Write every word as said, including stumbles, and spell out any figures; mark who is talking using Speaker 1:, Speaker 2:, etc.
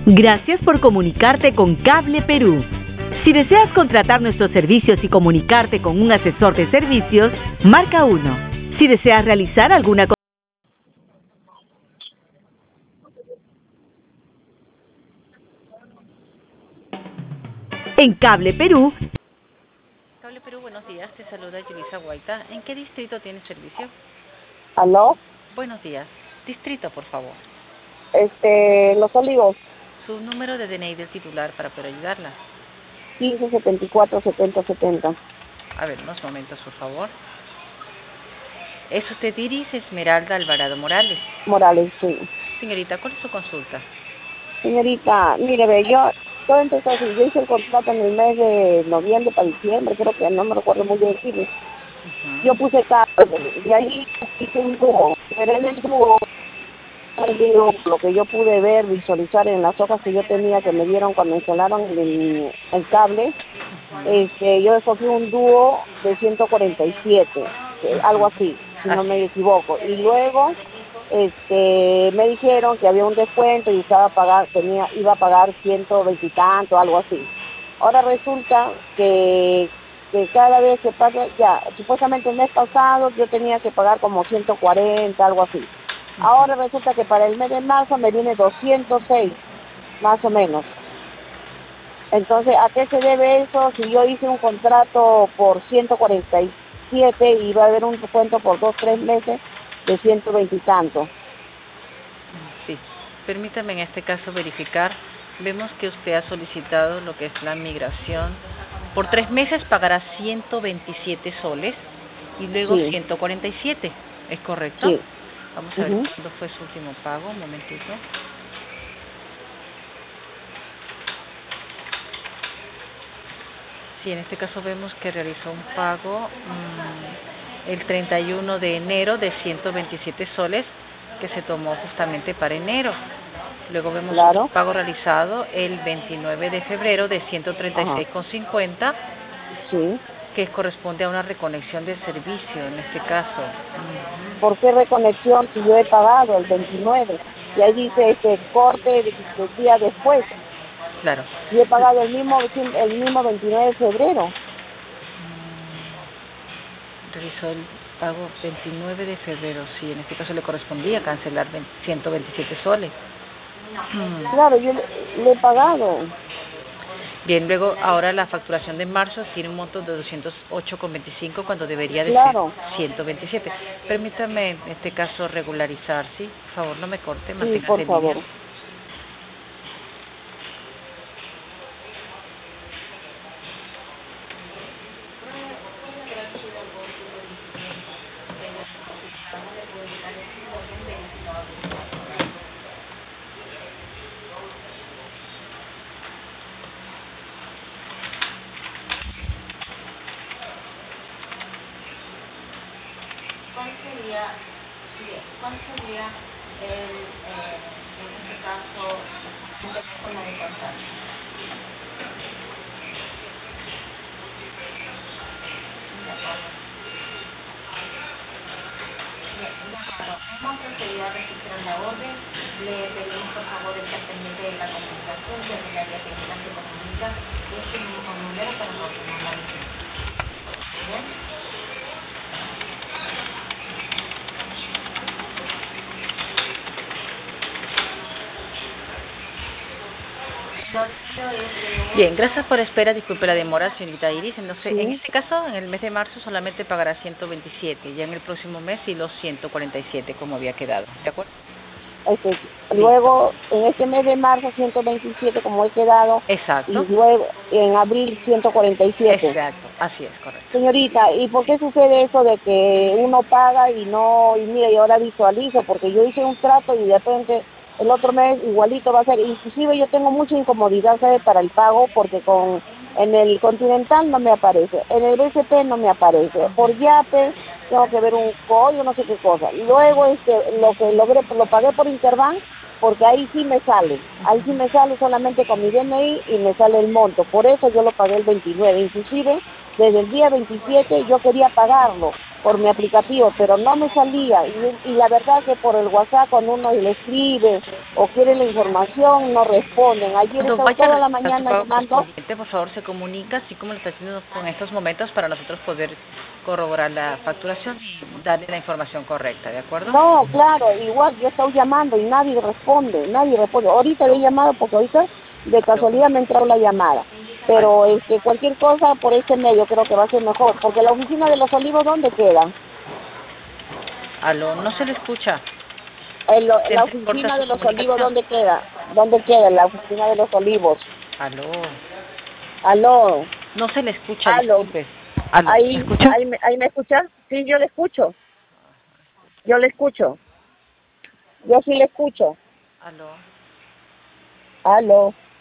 Speaker 1: Gracias por comunicarte con Cable Perú. Si deseas contratar nuestros servicios y comunicarte con un asesor de servicios, marca uno. Si deseas realizar alguna cosa en Cable Perú.
Speaker 2: Cable Perú, buenos días. Te saluda Yulisa Guaita. ¿En qué distrito tienes servicio?
Speaker 3: ¿Aló?
Speaker 2: Buenos días. Distrito, por favor.
Speaker 3: Este, Los Olivos,
Speaker 2: Su número de D N I del titular para poder ayudarla.
Speaker 3: quince setenta y cuatro setenta setenta.
Speaker 2: A ver, unos momentos, por favor. ¿Es usted Iris Esmeralda Alvarado Morales?
Speaker 3: Morales, sí.
Speaker 2: Señorita, ¿cuál es su consulta?
Speaker 3: Señorita, mire, ve, yo, todo empezó así, yo hice el contrato en el mes de noviembre para diciembre, creo que no me recuerdo muy bien decirle.
Speaker 2: Uh-huh.
Speaker 3: Yo puse cable, y ahí hice un dúo, pero en el dúo, lo que yo pude ver, visualizar en las hojas que yo tenía, que me dieron cuando instalaron el, el cable,
Speaker 2: Uh-huh.
Speaker 3: este, yo escogí un dúo de ciento cuarenta y siete, eh, algo así, si no
Speaker 2: Así
Speaker 3: me
Speaker 2: es.
Speaker 3: equivoco, y luego este me dijeron que había un descuento y estaba a pagar, tenía, iba a pagar ciento veinte y tanto, algo así. Ahora resulta que, que cada vez que pasa, ya, supuestamente el mes pasado yo tenía que pagar como ciento cuarenta, algo así. Ahora resulta que para el mes de marzo me viene doscientos seis, más o menos. Entonces, ¿a qué se debe eso? Si yo hice un contrato por ciento cuarenta y siete y va a haber un descuento por dos, tres meses de ciento veinte y tanto.
Speaker 2: Sí. Permítame en este caso verificar. Vemos que usted ha solicitado lo que es la migración. Por tres meses pagará ciento veintisiete soles y luego
Speaker 3: Sí.
Speaker 2: ciento cuarenta y siete. ¿Es correcto?
Speaker 3: Sí.
Speaker 2: Vamos a ver
Speaker 3: Uh-huh.
Speaker 2: cuándo fue su último pago. Un momentito. Sí, en este caso vemos que realizó un pago mmm, el treinta y uno de enero de ciento veintisiete soles que se tomó justamente para enero. Luego vemos
Speaker 3: Claro.
Speaker 2: un pago realizado el veintinueve de febrero de ciento treinta y seis con cincuenta,
Speaker 3: Sí.
Speaker 2: que corresponde a una reconexión de servicio en este caso.
Speaker 3: ¿Por qué reconexión si yo he pagado el veintinueve? Y ahí dice este corte de, de día después.
Speaker 2: Claro.
Speaker 3: Y he pagado el mismo el mismo veintinueve de febrero.
Speaker 2: Realizó el pago veintinueve de febrero, sí, en este caso le correspondía cancelar ciento veintisiete soles.
Speaker 3: Claro, yo le, le he pagado.
Speaker 2: Bien, luego ahora la facturación de marzo tiene un monto de doscientos ocho con veinticinco cuando debería de
Speaker 3: Claro.
Speaker 2: ser ciento veintisiete. Permítame en este caso regularizar, ¿sí? Por favor, no me corte,
Speaker 3: Sí,
Speaker 2: manténgase
Speaker 3: por
Speaker 2: en línea.
Speaker 3: favor.
Speaker 4: ¿Cuál sería, sí, cuál sería el, eh, en este caso, un teléfono de contacto? De acuerdo. Bien, de acuerdo. Hemos procedido a registrar la orden. Le pedimos por favor estar pendiente de la comunicación, ya que el área técnica se comunica de este mismo número para coordinar la visita. Bien.
Speaker 2: Bien, gracias por la espera, disculpe la demora, señorita Iris. Entonces,
Speaker 3: Sí.
Speaker 2: en este caso, en el mes de marzo solamente pagará ciento veintisiete, ya en el próximo mes sí los ciento cuarenta y siete como había quedado, ¿de acuerdo?
Speaker 3: Este, luego, en este mes de marzo, ciento veintisiete como he quedado.
Speaker 2: Exacto.
Speaker 3: Y luego, en abril, ciento cuarenta y siete.
Speaker 2: Exacto, así es, correcto.
Speaker 3: Señorita, ¿y por qué sucede eso de que uno paga y no, y mira, y ahora visualizo? Porque yo hice un trato y de repente el otro mes igualito va a ser. Inclusive yo tengo mucha incomodidad, ¿sabe? Para el pago, porque con en el Continental no me aparece, en el B C P no me aparece, por Yape tengo que ver un código, no sé qué cosa. Luego este, lo que logré, lo pagué por Interbank, porque ahí sí me sale, ahí sí me sale solamente con mi D N I y me sale el monto, por eso yo lo pagué el veintinueve, inclusive desde el día veintisiete yo quería pagarlo, por mi aplicativo, pero no me salía. Y, y la verdad que por el WhatsApp, cuando uno le escribe o quiere la información, no responden. Ayer
Speaker 2: Cuando
Speaker 3: estaba
Speaker 2: vaya a
Speaker 3: toda la
Speaker 2: realizar su
Speaker 3: mañana
Speaker 2: pago
Speaker 3: llamando.
Speaker 2: correspondiente, por favor, se comunica, así como lo está haciendo con estos momentos, para nosotros poder corroborar la facturación y darle la información correcta, ¿de acuerdo?
Speaker 3: No, claro, igual yo estoy llamando y nadie responde, nadie responde. Ahorita le he llamado porque ahorita de casualidad me entró la llamada. Pero este, cualquier cosa por este medio creo que va a ser mejor, porque la oficina de los Olivos, ¿dónde queda?
Speaker 2: Aló, no se le escucha.
Speaker 3: En lo-
Speaker 2: Se
Speaker 3: la
Speaker 2: entrecorta
Speaker 3: oficina
Speaker 2: su
Speaker 3: de los Olivos,
Speaker 2: comunicación.
Speaker 3: ¿dónde queda? ¿Dónde queda la oficina de los Olivos?
Speaker 2: Aló,
Speaker 3: Aló,
Speaker 2: no se le escucha,
Speaker 3: aló.
Speaker 2: disculpe. Aló, ¿me
Speaker 3: Ahí,
Speaker 2: escucha?
Speaker 3: ahí, me- ahí me escucha. Sí, yo le escucho. Yo le escucho. Yo sí le escucho.
Speaker 2: Aló.
Speaker 3: Aló.